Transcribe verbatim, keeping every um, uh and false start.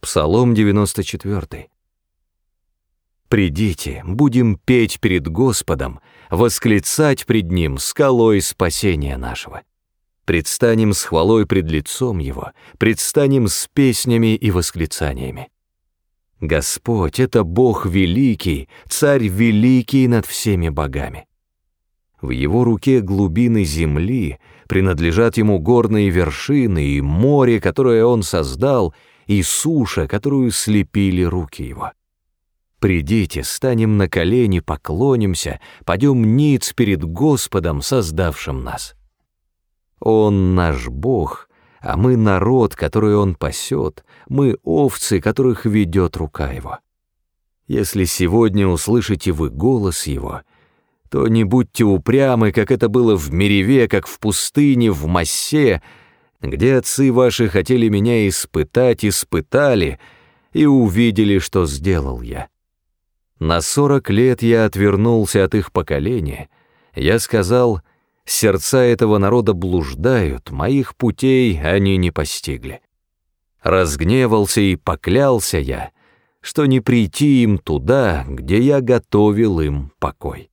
Псалом девяносто четвёртый. «Придите, будем петь перед Господом, восклицать пред Ним скалой спасения нашего. Предстанем с хвалой пред лицом Его, предстанем с песнями и восклицаниями. Господь — это Бог великий, Царь великий над всеми богами. В Его руке глубины земли, принадлежат Ему горные вершины и море, которое Он создал, и суша, которую слепили руки Его. Придите, станем на колени, поклонимся, падем ниц перед Господом, создавшим нас. Он наш Бог, а мы народ, который Он пасет, мы овцы, которых ведет рука Его. Если сегодня услышите вы голос Его, то не будьте упрямы, как это было в Мериве, как в пустыне, в Массе, где отцы ваши хотели меня испытать, испытали и увидели, что сделал я. На сорок лет я отвернулся от их поколения, я сказал: сердца этого народа блуждают, моих путей они не постигли. Разгневался и поклялся я, что не прийти им туда, где я готовил им покой.